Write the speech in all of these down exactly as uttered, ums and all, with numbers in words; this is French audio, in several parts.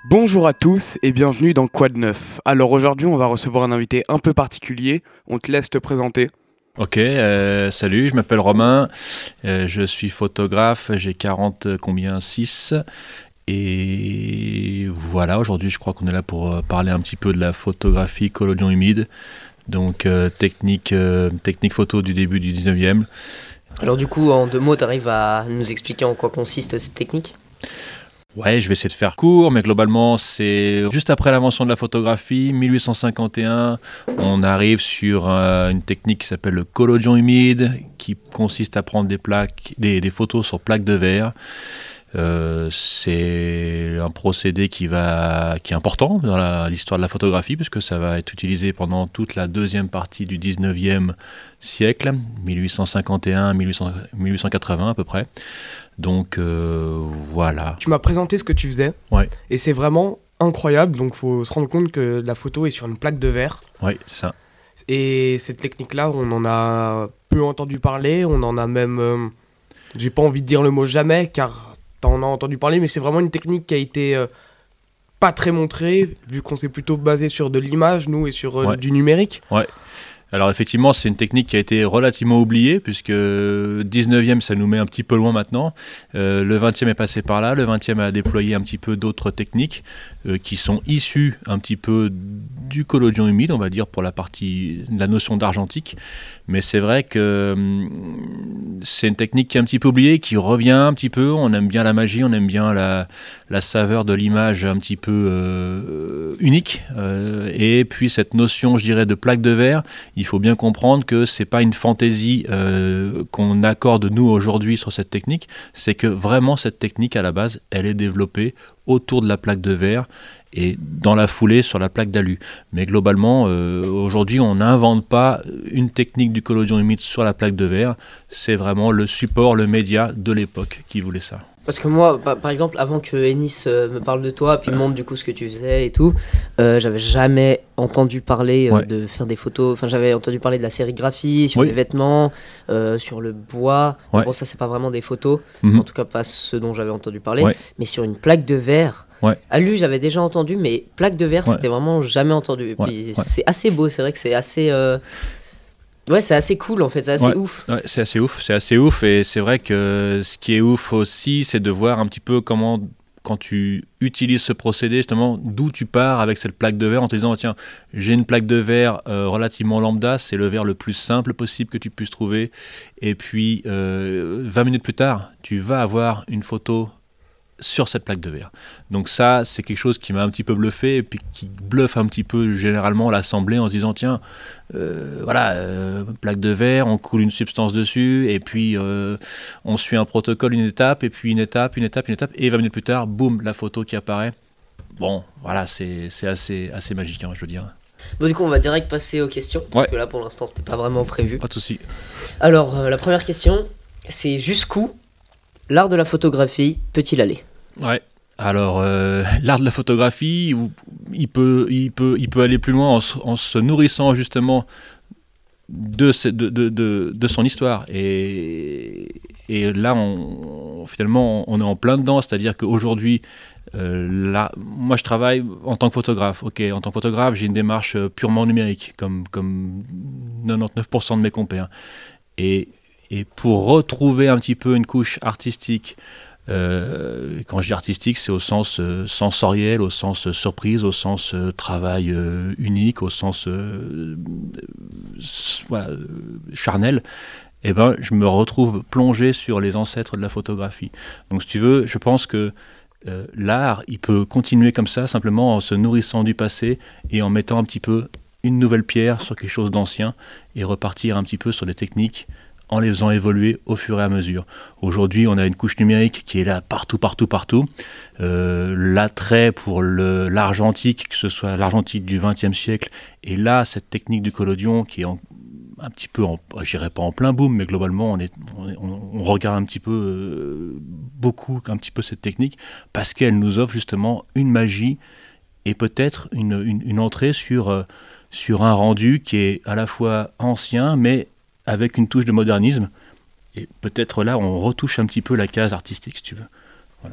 Bonjour à tous et bienvenue dans Quoi de neuf. Alors aujourd'hui on va recevoir un invité un peu particulier, on te laisse te présenter. Ok, euh, salut, je m'appelle Romain, euh, je suis photographe, j'ai quarante, combien, six, et voilà, aujourd'hui je crois qu'on est là pour euh, parler un petit peu de la photographie collodion humide, donc euh, technique, euh, technique photo du début du dix-neuvième. Alors du coup, en deux mots, tu arrives à nous expliquer en quoi consiste cette technique ? Ouais, je vais essayer de faire court, mais globalement, c'est juste après l'invention de la photographie, mille huit cent cinquante et un, on arrive sur euh, une technique qui s'appelle le collodion humide, qui consiste à prendre des plaques, des, des photos sur plaques de verre. Euh, c'est un procédé qui va, qui est important dans la, l'histoire de la photographie, puisque ça va être utilisé pendant toute la deuxième partie du dix-neuvième siècle, mille huit cent cinquante et un à mille huit cent quatre-vingts à peu près. Donc euh, voilà. Tu m'as présenté ce que tu faisais, Ouais. Et c'est vraiment incroyable, donc faut se rendre compte que la photo est sur une plaque de verre. Oui, c'est ça. Et cette technique-là, on en a peu entendu parler, on en a même... Euh, j'ai pas envie de dire le mot jamais, car t'en as entendu parler, mais c'est vraiment une technique qui a été euh, pas très montrée, vu qu'on s'est plutôt basé sur de l'image, nous, et sur euh, Ouais. du numérique. Ouais. Alors effectivement, c'est une technique qui a été relativement oubliée, puisque dix-neuvième, ça nous met un petit peu loin maintenant. Euh, le vingtième est passé par là, le vingtième a déployé un petit peu d'autres techniques euh, qui sont issues un petit peu du collodion humide, on va dire, pour la partie, la notion d'argentique. Mais c'est vrai que hum, c'est une technique qui est un petit peu oubliée, qui revient un petit peu. On aime bien la magie, on aime bien la, la saveur de l'image un petit peu euh, unique. Euh, et puis cette notion, je dirais, de plaque de verre, il faut bien comprendre que c'est pas une fantaisie euh, qu'on accorde nous aujourd'hui sur cette technique, c'est que vraiment cette technique à la base, elle est développée autour de la plaque de verre et dans la foulée sur la plaque d'alu. Mais globalement, euh, aujourd'hui, on n'invente pas une technique du collodion humide sur la plaque de verre, c'est vraiment le support, le média de l'époque qui voulait ça. Parce que moi, par, par exemple, avant que Ennis euh, me parle de toi, puis me montre du coup ce que tu faisais et tout, euh, j'avais jamais entendu parler euh, Ouais. de faire des photos. Enfin, j'avais entendu parler de la sérigraphie, sur Oui. les vêtements, euh, sur le bois. Ouais. Bon, ça, c'est pas vraiment des photos, Mhm. en tout cas pas ce dont j'avais entendu parler. Ouais. Mais sur une plaque de verre, Ouais. alu, j'avais déjà entendu, mais plaque de verre, Ouais. c'était vraiment jamais entendu. Et Ouais. puis, Ouais. c'est assez beau, c'est vrai que c'est assez. euh, Ouais, c'est assez cool en fait, c'est assez Ouais. ouf. Ouais, c'est assez ouf, c'est assez ouf, et c'est vrai que ce qui est ouf aussi, c'est de voir un petit peu comment, quand tu utilises ce procédé, justement, d'où tu pars avec cette plaque de verre en te disant, tiens, j'ai une plaque de verre euh, relativement lambda, c'est le verre le plus simple possible que tu puisses trouver, et puis euh, vingt minutes plus tard, tu vas avoir une photo sur cette plaque de verre. Donc ça, c'est quelque chose qui m'a un petit peu bluffé, et puis qui bluffe un petit peu généralement l'assemblée en se disant, tiens, euh, voilà, euh, plaque de verre, on coule une substance dessus, et puis euh, on suit un protocole, une étape, et puis une étape, une étape, une étape, et vingt minutes plus tard, boum, la photo qui apparaît. Bon, voilà, c'est, c'est assez, assez magique, hein, je veux dire. Bon, du coup, on va direct passer aux questions, Ouais. parce que là, pour l'instant, c'était pas vraiment prévu. Pas de souci. Alors, euh, la première question, c'est jusqu'où l'art de la photographie peut-il aller ? Ouais. Alors, euh, l'art de la photographie, il peut, il peut, il peut aller plus loin en, se- en se nourrissant justement de, ce- de, de, de, de son histoire. Et, et là, on, finalement, on est en plein dedans. C'est-à-dire qu'aujourd'hui, euh, là, moi, je travaille en tant que photographe. Ok, en tant que photographe, j'ai une démarche euh, purement numérique, comme, comme quatre-vingt-dix-neuf pour cent de mes compères. Et, et pour retrouver un petit peu une couche artistique, Euh, quand je dis artistique, c'est au sens euh, sensoriel, au sens euh, surprise, au sens euh, travail euh, unique, au sens euh, s- voilà, euh, charnel. Eh ben, je me retrouve plongé sur les ancêtres de la photographie. Donc, si tu veux, je pense que euh, l'art, il peut continuer comme ça, simplement en se nourrissant du passé et en mettant un petit peu une nouvelle pierre sur quelque chose d'ancien et repartir un petit peu sur des techniques en les faisant évoluer au fur et à mesure. Aujourd'hui, on a une couche numérique qui est là partout, partout, partout. Euh, l'attrait pour le, l'argentique, que ce soit l'argentique du vingtième siècle, et là, cette technique du collodion qui est en, un petit peu, en, je dirais pas en plein boom, mais globalement, on, est, on, on regarde un petit peu, euh, beaucoup, un petit peu cette technique, parce qu'elle nous offre justement une magie et peut-être une, une, une entrée sur, euh, sur un rendu qui est à la fois ancien, mais avec une touche de modernisme, et peut-être là on retouche un petit peu la case artistique si tu veux. Voilà.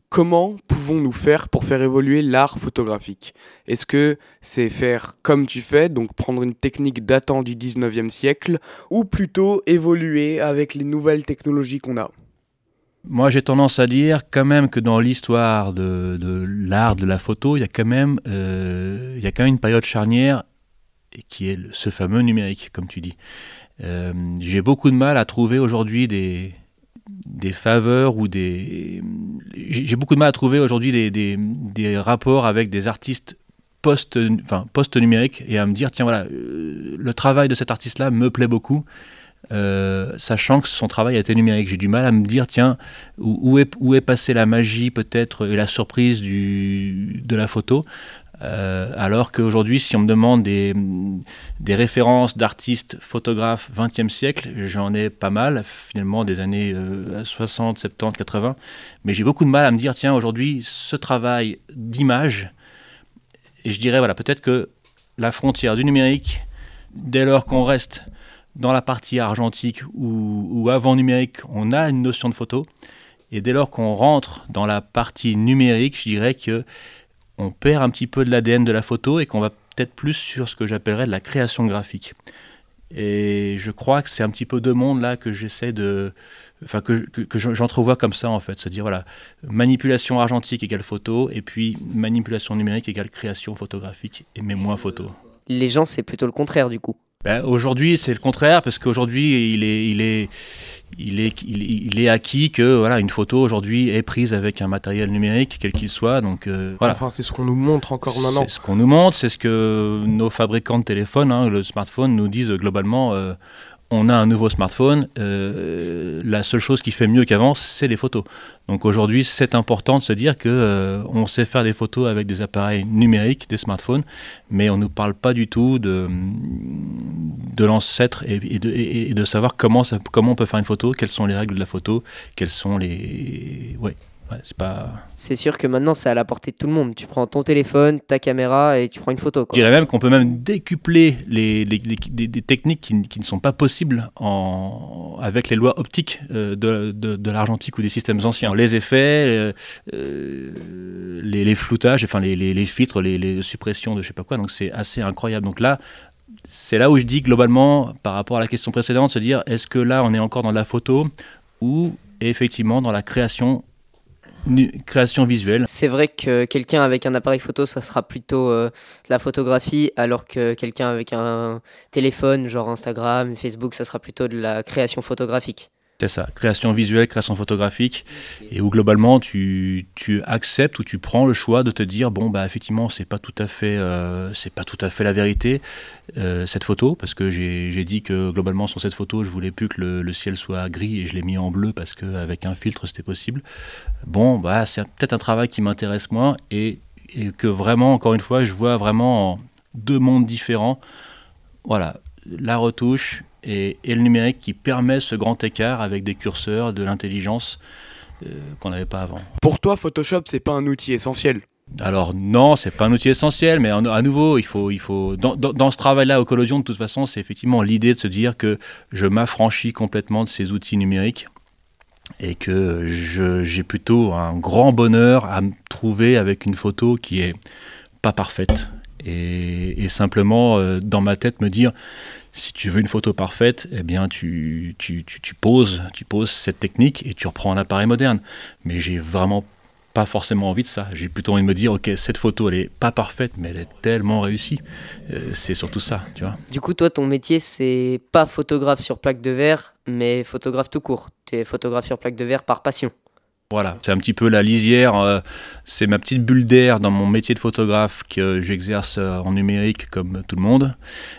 comment pouvons-nous faire pour faire évoluer l'art photographique ? Est-ce que c'est faire comme tu fais, donc prendre une technique datant du dix-neuvième siècle, ou plutôt évoluer avec les nouvelles technologies qu'on a ? Moi, j'ai tendance à dire quand même que dans l'histoire de, de l'art de la photo, il y a quand même, euh, il y a quand même une période charnière qui est ce fameux numérique, comme tu dis. Euh, j'ai beaucoup de mal à trouver aujourd'hui des... des faveurs ou des... J'ai beaucoup de mal à trouver aujourd'hui des, des, des rapports avec des artistes post, enfin, post-numériques et à me dire, tiens voilà, euh, le travail de cet artiste-là me plaît beaucoup, euh, sachant que son travail a été numérique. J'ai du mal à me dire, tiens, où, où, est, où est passée la magie peut-être et la surprise du, de la photo. Euh, alors qu'aujourd'hui, si on me demande des, des références d'artistes, photographes vingtième siècle, j'en ai pas mal, finalement des années euh, soixante, soixante-dix, quatre-vingts, mais j'ai beaucoup de mal à me dire, tiens, aujourd'hui, ce travail d'image, et je dirais, voilà, peut-être que la frontière du numérique, dès lors qu'on reste dans la partie argentique ou, ou avant numérique, on a une notion de photo, et dès lors qu'on rentre dans la partie numérique, je dirais que on perd un petit peu de l'A D N de la photo et qu'on va peut-être plus sur ce que j'appellerais de la création graphique. Et je crois que c'est un petit peu deux mondes là que j'essaie de... Enfin, que, que, que j'entrevois comme ça en fait. Se dire, voilà, manipulation argentique égale photo, et puis manipulation numérique égale création photographique, et mais moins photo. Les gens, c'est plutôt le contraire du coup. Ben, aujourd'hui, c'est le contraire, parce qu'aujourd'hui, il est, il est, il est, il est, il est acquis que voilà, une photo aujourd'hui est prise avec un matériel numérique, quel qu'il soit. Donc, euh, voilà. Enfin, c'est ce qu'on nous montre encore maintenant. C'est ce qu'on nous montre, c'est ce que nos fabricants de téléphones, hein, le smartphone, nous disent globalement. Euh, on a un nouveau smartphone, euh, la seule chose qui fait mieux qu'avant, c'est les photos. Donc aujourd'hui, c'est important de se dire qu'on euh, sait faire des photos avec des appareils numériques, des smartphones, mais on ne nous parle pas du tout de, de l'ancêtre et, et, de, et, et de savoir comment, ça, comment on peut faire une photo, quelles sont les règles de la photo, quelles sont les... Ouais. Ouais, c'est pas... C'est sûr que maintenant c'est à la portée de tout le monde. Tu prends ton téléphone, ta caméra et tu prends une photo, quoi. Je dirais même qu'on peut même décupler les, les, les, les, des techniques qui, qui ne sont pas possibles en, avec les lois optiques euh, de, de, de l'argentique ou des systèmes anciens. Les effets, euh, les, les floutages, enfin les, les, les filtres, les, les suppressions de je sais pas quoi. Donc c'est assez incroyable. Donc là, c'est là où je dis globalement, par rapport à la question précédente, se dire est-ce que là on est encore dans la photo ou effectivement dans la création création visuelle. C'est vrai que quelqu'un avec un appareil photo, ça sera plutôt euh, la photographie, alors que quelqu'un avec un téléphone, genre Instagram, Facebook, ça sera plutôt de la création photographique. C'est ça, création visuelle, création photographique, et où globalement tu, tu acceptes ou tu prends le choix de te dire bon bah effectivement c'est pas tout à fait euh, c'est pas tout à fait la vérité euh, cette photo, parce que j'ai, j'ai dit que globalement sur cette photo je voulais plus que le, le ciel soit gris et je l'ai mis en bleu parce qu'avec un filtre c'était possible. Bon bah c'est peut-être un travail qui m'intéresse moins et, et que vraiment encore une fois je vois vraiment en deux mondes différents. Voilà, la retouche Et, et le numérique qui permet ce grand écart avec des curseurs, de l'intelligence euh, qu'on n'avait pas avant. Pour toi, Photoshop, c'est pas un outil essentiel ? Alors non, c'est pas un outil essentiel, mais à nouveau, il faut, il faut dans, dans, dans ce travail-là au Collodion, de toute façon, c'est effectivement l'idée de se dire que je m'affranchis complètement de ces outils numériques et que je, j'ai plutôt un grand bonheur à me trouver avec une photo qui est pas parfaite et, et simplement euh, dans ma tête me dire si tu veux une photo parfaite, eh bien tu, tu, tu, tu, poses, tu poses cette technique et tu reprends un appareil moderne. Mais j'ai vraiment pas forcément envie de ça. J'ai plutôt envie de me dire, ok, cette photo, elle est pas parfaite, mais elle est tellement réussie. Euh, c'est surtout ça, tu vois. Du coup, toi, ton métier, c'est pas photographe sur plaque de verre, mais photographe tout court. Tu es photographe sur plaque de verre par passion. Voilà, c'est un petit peu la lisière, euh, c'est ma petite bulle d'air dans mon métier de photographe que j'exerce en numérique comme tout le monde,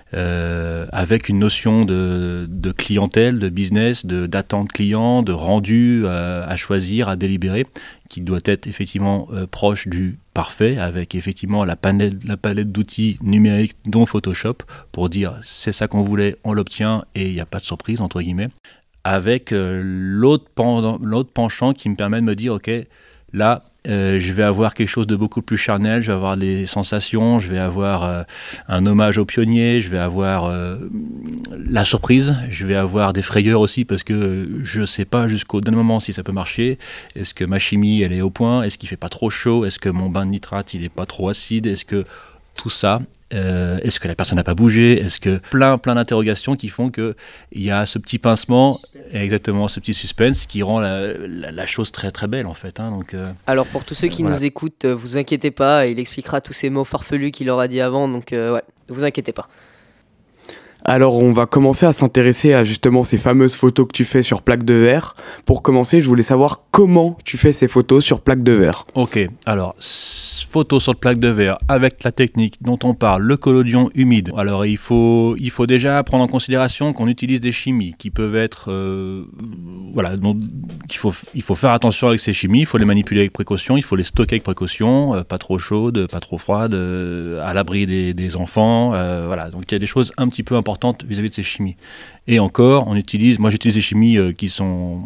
euh, avec une notion de, de clientèle, de business, de, d'attente client, de rendu euh, à choisir, à délibérer, qui doit être effectivement euh, proche du parfait, avec effectivement la palette, la palette d'outils numériques dont Photoshop, pour dire c'est ça qu'on voulait, on l'obtient et il n'y a pas de surprise entre guillemets. Avec euh, l'autre, pendant, l'autre penchant qui me permet de me dire, ok, là, euh, je vais avoir quelque chose de beaucoup plus charnel, je vais avoir des sensations, je vais avoir euh, un hommage aux pionniers, je vais avoir euh, la surprise, je vais avoir des frayeurs aussi parce que je ne sais pas jusqu'au dernier moment si ça peut marcher. Est-ce que ma chimie elle est au point? Est-ce qu'il ne fait pas trop chaud? Est-ce que mon bain de nitrate il n'est pas trop acide? Est-ce que tout ça, euh, est-ce que la personne n'a pas bougé? Est-ce que plein plein d'interrogations qui font qu'il y a ce petit pincement, exactement ce petit suspense qui rend la, la, la chose très très belle en fait. Hein, donc, euh, Alors pour tous ceux qui voilà. nous écoutent, euh, vous inquiétez pas, il expliquera tous ces mots farfelus qu'il aura dit avant, donc euh, ouais, vous inquiétez pas. Alors on va commencer à s'intéresser à justement ces fameuses photos que tu fais sur plaque de verre. Pour commencer, je voulais savoir comment tu fais ces photos sur plaque de verre. Ok, alors photos sur plaque de verre avec la technique dont on parle, le collodion humide. Alors il faut, il faut déjà prendre en considération qu'on utilise des chimies qui peuvent être... Euh, voilà, donc il faut, il faut faire attention avec ces chimies, il faut les manipuler avec précaution, il faut les stocker avec précaution, euh, pas trop chaudes, pas trop froides, euh, à l'abri des, des enfants. Euh, voilà, donc il y a des choses un petit peu importantes vis-à-vis de ces chimies. Et encore, on utilise, moi j'utilise des chimies euh, qui sont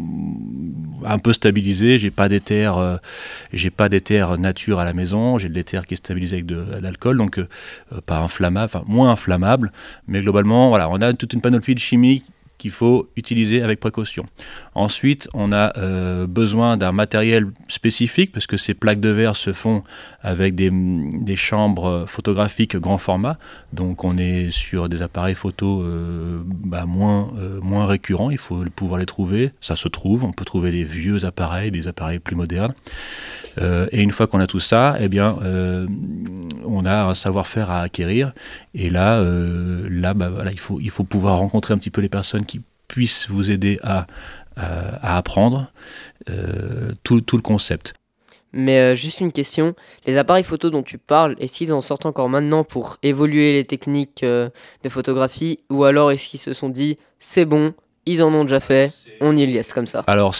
un peu stabilisées, j'ai pas d'éther, euh, j'ai pas d'éther nature à la maison, j'ai de l'éther qui est stabilisé avec de, de l'alcool, donc euh, pas inflammable, enfin moins inflammable, mais globalement, voilà, on a toute une panoplie de chimies qu'il faut utiliser avec précaution. Ensuite, on a euh, besoin d'un matériel spécifique parce que ces plaques de verre se font avec des, des chambres photographiques grand format. Donc, on est sur des appareils photo euh, bah, moins, euh, moins récurrents. Il faut pouvoir les trouver. Ça se trouve. On peut trouver des vieux appareils, des appareils plus modernes. Euh, et une fois qu'on a tout ça, eh bien, euh, on a un savoir-faire à acquérir. Et là, euh, là bah, voilà, il faut, il faut pouvoir rencontrer un petit peu les personnes qui puissent vous aider à, à, à apprendre euh, tout, tout le concept. Mais euh, juste une question, les appareils photo dont tu parles, est-ce qu'ils en sortent encore maintenant pour évoluer les techniques euh, de photographie, ou alors est-ce qu'ils se sont dit c'est bon, ils en ont déjà fait, on y laisse comme ça? Alors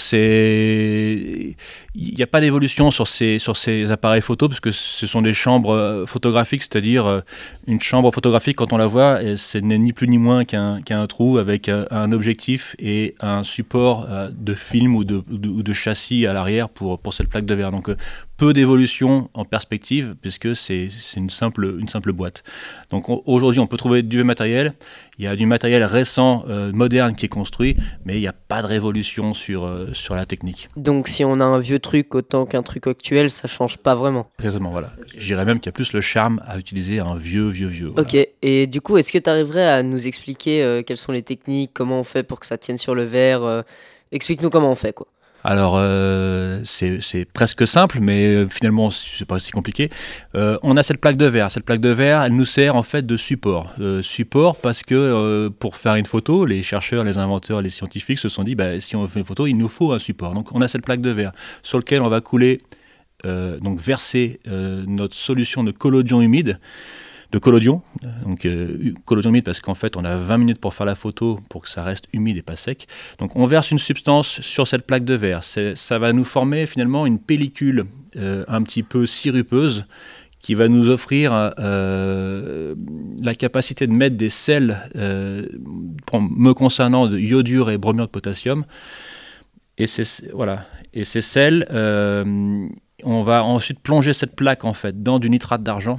c'est... il n'y a pas d'évolution sur ces, sur ces appareils photo parce que ce sont des chambres photographiques, c'est-à-dire une chambre photographique quand on la voit, ce n'est ni plus ni moins qu'un, qu'un trou avec un objectif et un support de film ou de, de, ou de châssis à l'arrière pour, pour cette plaque de verre. Donc peu d'évolution en perspective puisque c'est, c'est une, simple, une simple boîte. Donc on, aujourd'hui on peut trouver du matériel, il y a du matériel récent, euh, moderne qui est construit, mais il n'y a pas de révolution sur, euh, sur la technique. Donc si on a un vieux truc autant qu'un truc actuel, ça change pas vraiment. Exactement, voilà. Je dirais même qu'il y a plus le charme à utiliser un vieux, vieux, vieux. Voilà. Ok, et du coup, est-ce que tu arriverais à nous expliquer euh, quelles sont les techniques, comment on fait pour que ça tienne sur le verre euh, explique-nous comment on fait, quoi. Alors, euh, c'est, c'est presque simple, mais euh, finalement, c'est pas si compliqué. Euh, on a cette plaque de verre. Cette plaque de verre, elle nous sert en fait de support. Euh, support parce que euh, pour faire une photo, les chercheurs, les inventeurs, les scientifiques se sont dit, bah, si on fait une photo, il nous faut un support. Donc, on a cette plaque de verre sur laquelle on va couler, euh, donc verser euh, notre solution de collodion humide. de collodion, donc euh, collodion humide parce qu'en fait on a vingt minutes pour faire la photo pour que ça reste humide et pas sec. Donc on verse une substance sur cette plaque de verre. C'est, ça va nous former finalement une pellicule euh, un petit peu sirupeuse qui va nous offrir euh, la capacité de mettre des sels euh, me concernant de iodure et bromure de potassium. Et c'est, voilà. Et ces sels, euh, on va ensuite plonger cette plaque en fait dans du nitrate d'argent.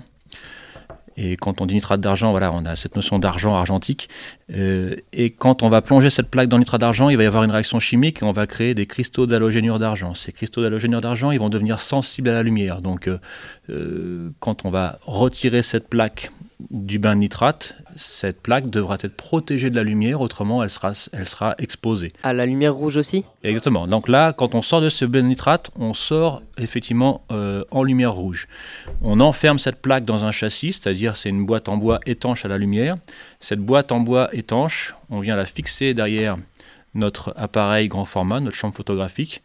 Et quand on dit nitrate d'argent, voilà, on a cette notion d'argent argentique. Euh, et quand on va plonger cette plaque dans le nitrate d'argent, il va y avoir une réaction chimique et on va créer des cristaux d'halogénure d'argent. Ces cristaux d'halogénure d'argent, ils vont devenir sensibles à la lumière. Donc, euh, quand on va retirer cette plaque du bain de nitrate, cette plaque devra être protégée de la lumière, autrement elle sera, elle sera exposée. À la lumière rouge aussi ? Exactement. Donc là, quand on sort de ce bain de nitrate, on sort effectivement euh, en lumière rouge. On enferme cette plaque dans un châssis, c'est-à-dire c'est une boîte en bois étanche à la lumière. Cette boîte en bois étanche, on vient la fixer derrière notre appareil grand format, notre chambre photographique.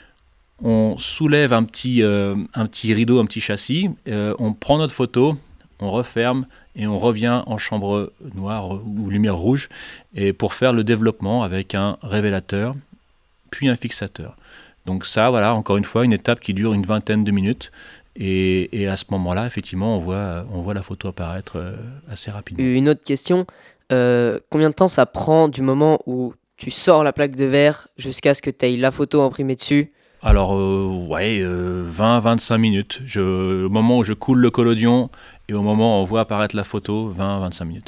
On soulève un petit, euh, un petit rideau, un petit châssis, euh, on prend notre photo, on referme et on revient en chambre noire ou lumière rouge et pour faire le développement avec un révélateur puis un fixateur. Donc ça, voilà, encore une fois, une étape qui dure une vingtaine de minutes et, et à ce moment-là, effectivement, on voit, on voit la photo apparaître euh, assez rapidement. Une autre question, euh, combien de temps ça prend du moment où tu sors la plaque de verre jusqu'à ce que tu aies la photo imprimée dessus ? Alors, euh, ouais, euh, vingt à vingt-cinq minutes. Je, au moment où je coule le collodion et au moment où on voit apparaître la photo, vingt à vingt-cinq minutes.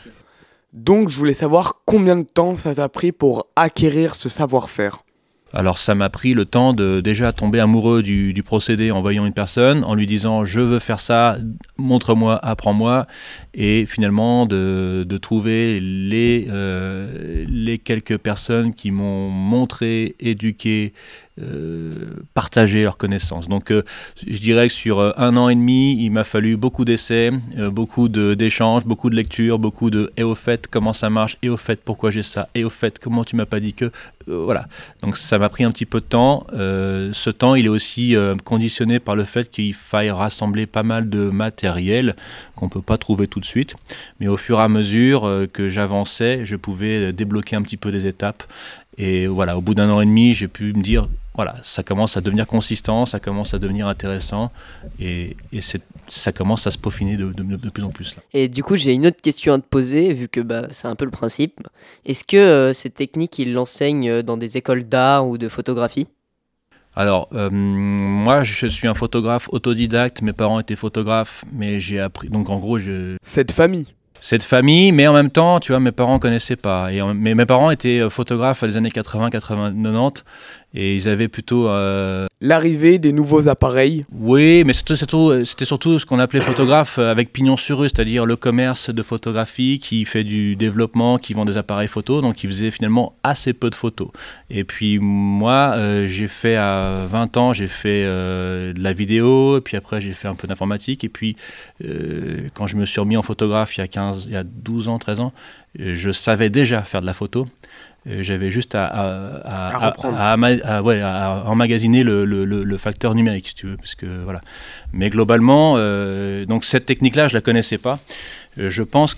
Donc, je voulais savoir combien de temps ça t'a pris pour acquérir ce savoir-faire. Alors ça m'a pris le temps de déjà tomber amoureux du, du procédé en voyant une personne, en lui disant je veux faire ça, montre-moi, apprends-moi, et finalement de, de trouver les, euh, les quelques personnes qui m'ont montré, éduqué, euh, partagé leurs connaissances. Donc euh, je dirais que sur un an et demi, il m'a fallu beaucoup d'essais, euh, beaucoup de, d'échanges, beaucoup de lectures, beaucoup de et au fait comment ça marche, et au fait pourquoi j'ai ça, et au fait comment tu m'as pas dit que... Euh, voilà, donc ça m'a pris un petit peu de temps. Euh, ce temps, il est aussi euh, conditionné par le fait qu'il faille rassembler pas mal de matériel qu'on ne peut pas trouver tout de suite. Mais au fur et à mesure euh, que j'avançais, je pouvais débloquer un petit peu des étapes. Et voilà, au bout d'un an et demi, j'ai pu me dire, voilà, ça commence à devenir consistant, ça commence à devenir intéressant, et, et c'est, ça commence à se peaufiner de, de, de plus en plus. Là. Et du coup, j'ai une autre question à te poser, vu que bah, c'est un peu le principe. Est-ce que euh, ces techniques, ils l'enseignent dans des écoles d'art ou de photographie ? Alors, euh, moi, je suis un photographe autodidacte, mes parents étaient photographes, mais j'ai appris, donc en gros, je... Cette famille. Cette famille, mais en même temps, tu vois, mes parents ne connaissaient pas. Et en, mais mes parents étaient photographes à les années quatre-vingts, quatre-vingts, quatre-vingt-dix, et ils avaient plutôt... Euh... L'arrivée des nouveaux appareils. Oui, mais c'était surtout, c'était surtout ce qu'on appelait photographe avec pignon sur rue, c'est-à-dire le commerce de photographie qui fait du développement, qui vend des appareils photo, donc ils faisaient finalement assez peu de photos. Et puis moi, euh, j'ai fait à vingt ans, j'ai fait euh, de la vidéo, et puis après j'ai fait un peu d'informatique, et puis euh, quand je me suis remis en photographe il y a quinze, il y a douze ans, treize ans, je savais déjà faire de la photo. J'avais juste à, à, à, à, à, à, ouais, à emmagasiner le, le, le facteur numérique, si tu veux. Parce que, voilà. Mais globalement, euh, donc cette technique-là, je ne la connaissais pas. Je pense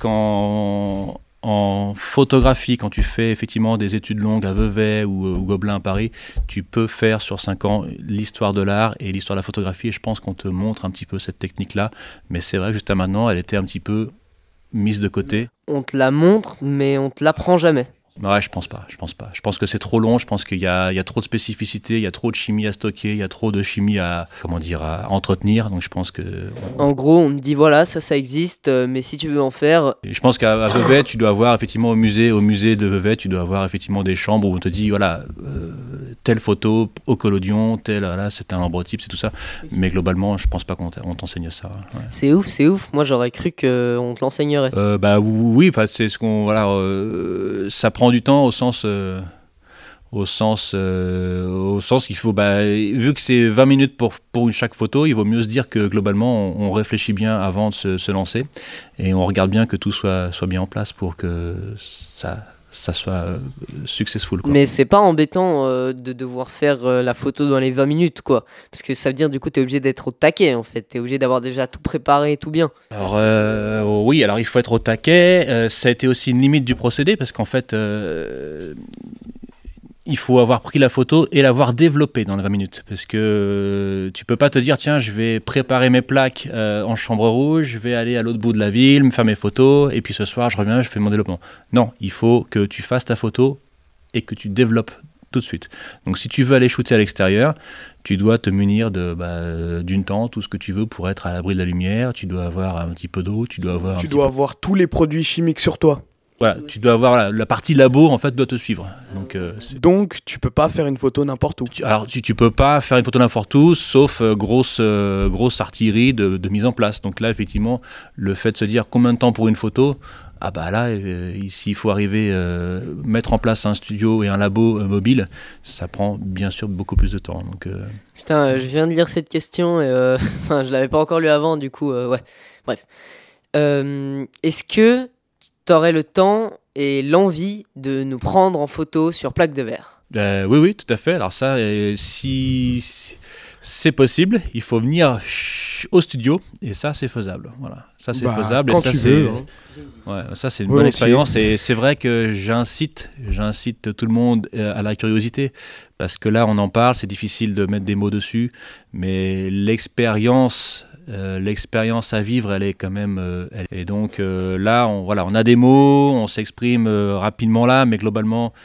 qu'en en photographie, quand tu fais effectivement des études longues à Vevey ou, ou Gobelin à Paris, tu peux faire sur cinq ans l'histoire de l'art et l'histoire de la photographie. Et je pense qu'on te montre un petit peu cette technique-là. Mais c'est vrai que jusqu'à maintenant, elle était un petit peu mise de côté. On te la montre, mais on te l'apprend jamais. Ouais, je pense pas, je pense pas. Je pense que c'est trop long, je pense qu'il y a, il y a trop de spécificités, il y a trop de chimie à stocker, il y a trop de chimie à, comment dire, à entretenir, donc je pense que... En gros, on me dit, voilà, ça, ça existe, mais si tu veux en faire... Et je pense qu'à à Vevey, tu dois avoir, effectivement, au musée, au musée de Vevey, tu dois avoir, effectivement, des chambres où on te dit, voilà, euh, telle photo au collodion, telle, voilà, c'est un lambrotype, c'est tout ça. Mais globalement, je pense pas qu'on t'enseigne ça. Ouais. C'est ouf, c'est ouf. Moi, j'aurais cru qu'on te l'enseignerait. Euh, bah oui, c'est ce qu'on... Voilà, euh, ça prend du temps au sens euh, au sens euh, au sens qu'il faut bah, vu que c'est vingt minutes pour pour une chaque photo, il vaut mieux se dire que globalement on, on réfléchit bien avant de se, se lancer et on regarde bien que tout soit soit bien en place pour que ça ça soit euh, successful, quoi. Mais c'est pas embêtant euh, de devoir faire euh, la photo dans les vingt minutes, quoi. Parce que ça veut dire, du coup, t'es obligé d'être au taquet, en fait. T'es obligé d'avoir déjà tout préparé, tout bien. Alors, euh, oui, alors il faut être au taquet. Euh, ça a été aussi une limite du procédé, parce qu'en fait, euh, il faut avoir pris la photo et l'avoir développée dans les vingt minutes. Parce que euh, tu peux pas te dire, tiens, je vais préparer mes plaques euh, en chambre rouge, je vais aller à l'autre bout de la ville, me faire mes photos, et puis ce soir, je reviens, je fais mon développement. Non, il faut que tu fasses ta photo et que tu développes tout de suite. Donc si tu veux aller shooter à l'extérieur, tu dois te munir de, bah, d'une tente, tout ce que tu veux pour être à l'abri de la lumière, tu dois avoir un petit peu d'eau, tu dois avoir... Tu dois peu... avoir tous les produits chimiques sur toi. Voilà, tu dois avoir la, la partie labo en fait doit te suivre. Donc, euh, Donc tu peux pas faire une photo n'importe où. Tu, alors tu, tu peux pas faire une photo n'importe où, sauf euh, grosse euh, grosse artillerie de, de mise en place. Donc là effectivement, le fait de se dire combien de temps pour une photo, ah bah là euh, ici il faut arriver euh, mettre en place un studio et un labo euh, mobile, ça prend bien sûr beaucoup plus de temps. Donc euh... putain, euh, je viens de lire cette question et euh, enfin je l'avais pas encore lu avant, du coup euh, ouais. Bref, euh, est-ce que t'aurais le temps et l'envie de nous prendre en photo sur plaque de verre? Euh, oui, oui, tout à fait. Alors ça, euh, si, si c'est possible, il faut venir au studio et ça, c'est faisable. Voilà, ça c'est bah, faisable. Quand et ça, tu c'est, veux. Hein. Ouais, ça c'est une Ouais, bonne okay. expérience et c'est vrai que j'incite, j'incite tout le monde à la curiosité parce que là, on en parle, c'est difficile de mettre des mots dessus, mais l'expérience. Euh, l'expérience à vivre, elle est quand même... Euh, elle... Et donc euh, là, on, voilà, on a des mots, on s'exprime euh, rapidement là, mais globalement,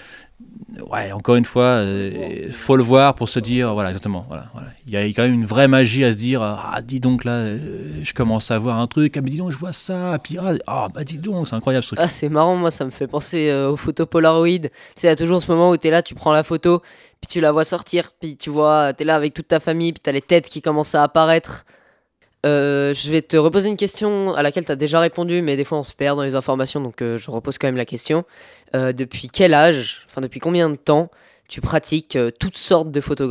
ouais, encore une fois, il euh, faut le voir pour se dire, voilà, exactement, voilà, voilà. Il y a quand même une vraie magie à se dire, ah, dis donc, là, euh, je commence à voir un truc, ah, mais dis donc, je vois ça, puis, ah, ah bah, dis donc, c'est incroyable ce truc. Ah, c'est marrant, moi, ça me fait penser euh, aux photos Polaroid. Tu sais, il y a toujours ce moment où t'es là, tu prends la photo, puis tu la vois sortir, puis tu vois, t'es là avec toute ta famille, puis t'as les têtes qui commencent à apparaître. Euh, je vais te reposer une question à laquelle tu as déjà répondu, mais des fois on se perd dans les informations, donc euh, je repose quand même la question. Euh, depuis quel âge, enfin depuis combien de temps tu pratiques euh, toutes sortes de photographies ?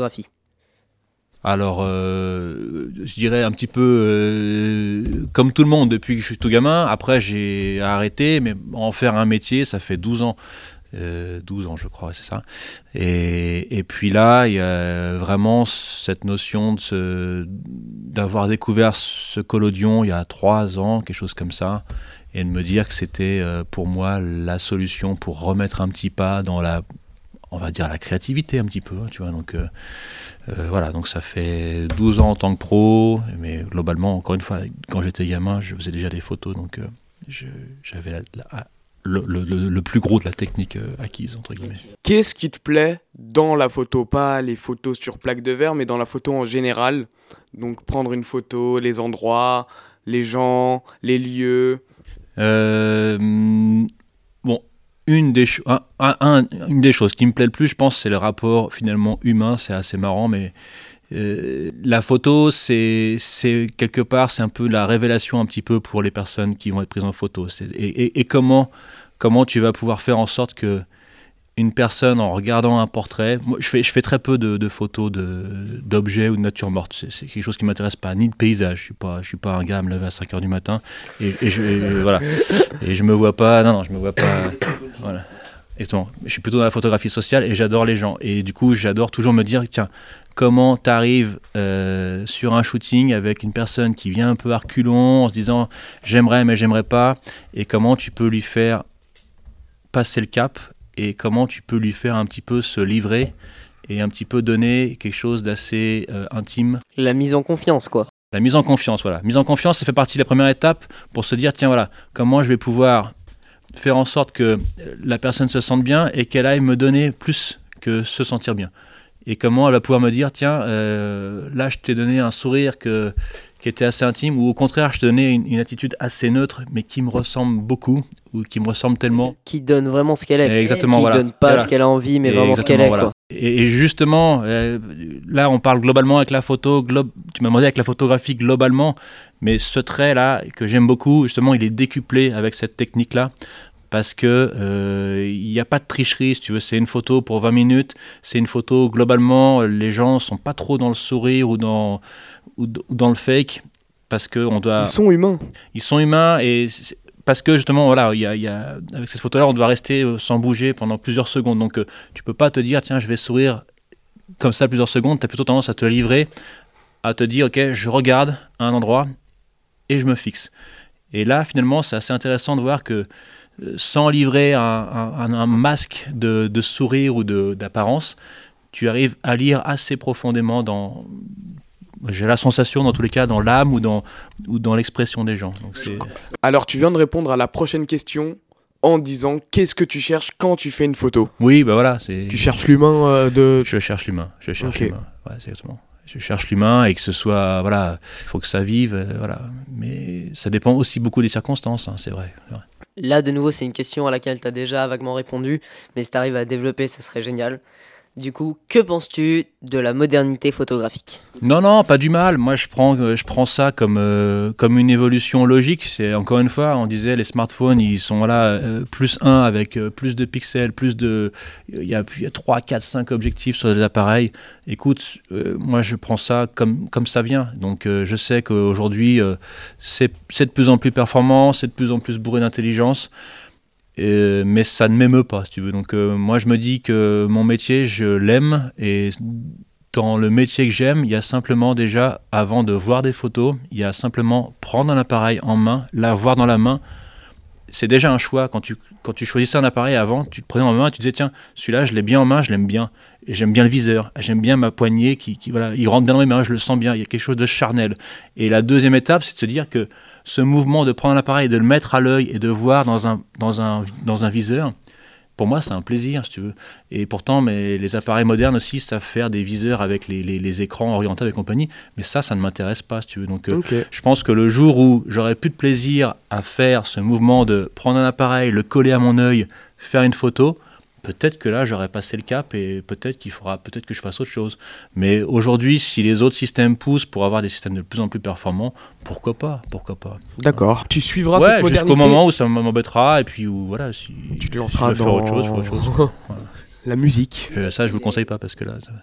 Alors, euh, je dirais un petit peu euh, comme tout le monde depuis que je suis tout gamin. Après, j'ai arrêté, mais en faire un métier, ça fait douze ans. Euh, douze ans je crois, c'est ça. Et, et puis là, il y a vraiment cette notion de se, d'avoir découvert ce collodion il y a trois ans, quelque chose comme ça, et de me dire que c'était euh, pour moi la solution pour remettre un petit pas dans la, on va dire la créativité un petit peu, tu vois. Donc euh, euh, voilà, donc ça fait douze ans en tant que pro, mais globalement, encore une fois, quand j'étais gamin, je faisais déjà des photos, donc euh, je, j'avais la, la Le, le, le plus gros de la technique euh, acquise, entre guillemets. Qu'est-ce qui te plaît dans la photo ? Pas les photos sur plaque de verre, mais dans la photo en général. Donc prendre une photo, les endroits, les gens, les lieux. Euh, bon, une des, cho- un, un, un, une des choses qui me plaît le plus, je pense, c'est le rapport finalement humain. C'est assez marrant, mais Euh, la photo, c'est, c'est quelque part, c'est un peu la révélation un petit peu pour les personnes qui vont être prises en photo. C'est, et, et, et comment, comment tu vas pouvoir faire en sorte que une personne, en regardant un portrait, moi, je fais, je fais très peu de, de photos de, d'objets ou de nature morte. C'est, c'est quelque chose qui m'intéresse pas, ni de paysage. Je suis pas, je suis pas un gars à me lever à cinq heures du matin et, et je, et, voilà. Et je me vois pas. Non, non, je me vois pas. Voilà. Exactement. Je suis plutôt dans la photographie sociale et j'adore les gens. Et du coup, j'adore toujours me dire, tiens, comment tu arrives euh, sur un shooting avec une personne qui vient un peu à reculons en se disant j'aimerais mais j'aimerais pas, et comment tu peux lui faire passer le cap et comment tu peux lui faire un petit peu se livrer et un petit peu donner quelque chose d'assez euh, intime. La mise en confiance, quoi. La mise en confiance, voilà. Mise en confiance, ça fait partie de la première étape pour se dire tiens, voilà, comment je vais pouvoir faire en sorte que la personne se sente bien et qu'elle aille me donner plus que se sentir bien. Et comment elle va pouvoir me dire, tiens, euh, là je t'ai donné un sourire que, qui était assez intime, ou au contraire je t'ai donné une, une attitude assez neutre, mais qui me ressemble beaucoup, ou qui me ressemble tellement. Qui donne vraiment ce qu'elle est. Exactement, qui voilà. donne pas Voilà. ce qu'elle a envie, mais Et vraiment ce qu'elle est. voilà. Quoi. Et, et justement, euh, là on parle globalement avec la photo, glo- tu m'as demandé avec la photographie globalement, mais ce trait-là, que j'aime beaucoup, justement il est décuplé avec cette technique-là. Parce que il euh, n'y a pas de tricherie, si tu veux, c'est une photo pour vingt minutes, c'est une photo, globalement, les gens ne sont pas trop dans le sourire ou dans, ou, ou dans le fake, parce qu'on doit... Ils sont humains. Ils sont humains, et c'est, parce que justement, voilà, y a, y a, avec cette photo-là, on doit rester sans bouger pendant plusieurs secondes, donc euh, tu ne peux pas te dire, tiens, je vais sourire comme ça plusieurs secondes, tu as plutôt tendance à te livrer, à te dire, ok, je regarde à un endroit, et je me fixe. Et là, finalement, c'est assez intéressant de voir que sans livrer un, un, un masque de, de sourire ou de, d'apparence, tu arrives à lire assez profondément dans, j'ai la sensation dans tous les cas, dans l'âme ou dans, ou dans l'expression des gens. Donc c'est... Alors tu viens de répondre à la prochaine question en disant qu'est-ce que tu cherches quand tu fais une photo ? Oui, ben voilà. C'est... Tu cherches l'humain euh, de... Je cherche l'humain, je cherche Okay. l'humain, ouais, c'est exactement. Je cherche l'humain et que ce soit, voilà, il faut que ça vive, euh, voilà. Mais ça dépend aussi beaucoup des circonstances, hein, c'est vrai. C'est vrai. Là, de nouveau, c'est une question à laquelle tu as déjà vaguement répondu, mais si tu arrives à développer, ce serait génial. Du coup, que penses-tu de la modernité photographique ? Non, non, pas du mal. Moi, je prends, je prends ça comme, euh, comme une évolution logique. C'est, encore une fois, on disait, les smartphones, ils sont là, euh, plus un avec euh, plus de pixels, plus de... Il y a, il y a trois, quatre, cinq objectifs sur les appareils. Écoute, euh, moi, je prends ça comme, comme ça vient. Donc, euh, je sais qu'aujourd'hui, euh, c'est, c'est de plus en plus performant, c'est de plus en plus bourré d'intelligence. Euh, mais ça ne m'émeut pas, si tu veux. Donc euh, moi je me dis que mon métier, je l'aime, et dans le métier que j'aime, il y a simplement déjà, avant de voir des photos, il y a simplement prendre un appareil en main, l'avoir dans la main. C'est déjà un choix. Quand tu, quand tu choisissais un appareil avant, tu te prenais en main et tu disais tiens, celui-là je l'ai bien en main, je l'aime bien, et j'aime bien le viseur, j'aime bien ma poignée qui, qui voilà, il rentre bien dans mes mains, je le sens bien, il y a quelque chose de charnel. Et la deuxième étape, c'est de se dire que ce mouvement de prendre un appareil et de le mettre à l'œil et de voir dans un, dans un, dans un viseur, pour moi, c'est un plaisir, si tu veux. Et pourtant, mais les appareils modernes aussi savent faire des viseurs avec les, les, les écrans orientables et compagnie. Mais ça, ça ne m'intéresse pas, si tu veux. Donc, euh, Ok. je pense que le jour où j'aurai plus de plaisir à faire ce mouvement de prendre un appareil, le coller à mon œil, faire une photo, peut-être que là, j'aurais passé le cap et peut-être qu'il faudra, peut-être que je fasse autre chose. Mais aujourd'hui, si les autres systèmes poussent pour avoir des systèmes de plus en plus performants, pourquoi pas, pourquoi pas. D'accord. Tu suivras Ouais, cette modernité. jusqu'au moment où ça m'embêtera et puis où voilà, si Tu te si lanceras je veux faire dans autre chose, je ferai autre chose. quoi. Voilà. la musique. Je- ça, je vous le conseille pas parce que là, ça-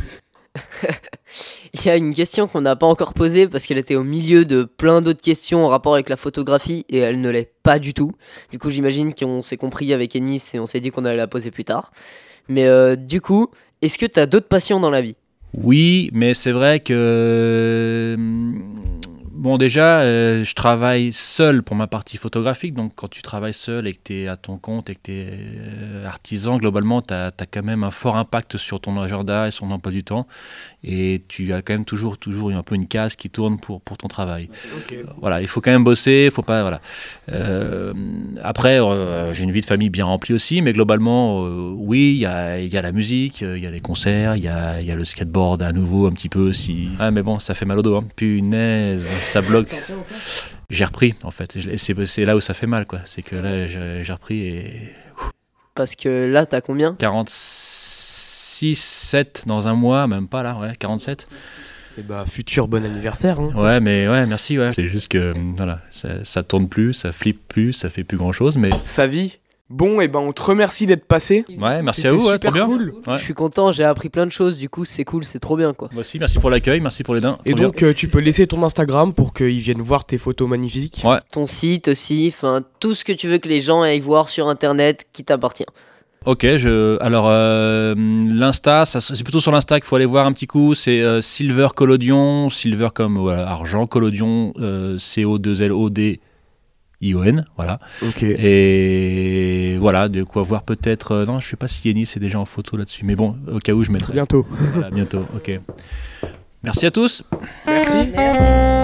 Il y a une question qu'on n'a pas encore posée parce qu'elle était au milieu de plein d'autres questions en rapport avec la photographie et elle ne l'est pas du tout. Du coup, j'imagine qu'on s'est compris avec Ennis et on s'est dit qu'on allait la poser plus tard. Mais euh, du coup, est-ce que tu as d'autres passions dans la vie ? Oui, mais c'est vrai que hum, bon, déjà, euh, je travaille seul pour ma partie photographique. Donc, quand tu travailles seul et que tu es à ton compte et que tu es euh, artisan, globalement, tu as quand même un fort impact sur ton agenda et son emploi du temps. Et tu as quand même toujours, toujours un peu une case qui tourne pour, pour ton travail. Ok. Voilà, il faut quand même bosser, faut pas, voilà. Euh, après, euh, j'ai une vie de famille bien remplie aussi, mais globalement, euh, oui, il y a, il y a la musique, il y a les concerts, il y a, il y a le skateboard à nouveau un petit peu aussi. Ah, mais bon, ça fait mal au dos, hein. Punaise, ça bloque. J'ai repris, en fait. Et c'est, c'est là où ça fait mal, quoi. C'est que là, j'ai, j'ai repris et Parce que là, t'as combien ? quarante-six, sept dans un mois, même pas là, ouais, quarante-sept. Et bah, futur bon anniversaire. Hein. Ouais, mais ouais, merci, ouais. C'est juste que, voilà, ça, ça tourne plus, ça flippe plus, ça fait plus grand chose, mais Sa vie. Bon, et ben on te remercie d'être passé. ouais, merci C'était à vous, ouais, super trop bien. cool. Ouais. Je suis content, j'ai appris plein de choses, du coup, c'est cool, c'est trop bien quoi. Moi aussi, merci pour l'accueil, merci pour les dents. Et trop donc, euh, tu peux laisser ton Instagram pour qu'ils viennent voir tes photos magnifiques. bien. Ouais, Ton site aussi, enfin, tout ce que tu veux que les gens aillent voir sur internet qui t'appartient. ok, je... alors euh, l'Insta, ça, c'est plutôt sur l'Insta qu'il faut aller voir un petit coup, c'est euh, Silver Collodion, Silver comme voilà, argent, Collodion, euh, C O deux L O D I O N, voilà. Ok. Et voilà, de quoi voir peut-être, euh, non, je sais pas si Yennis est déjà en photo là-dessus, mais bon, au cas où je mettrai. Bientôt. Voilà, bientôt, ok. Merci à tous. Merci. Merci.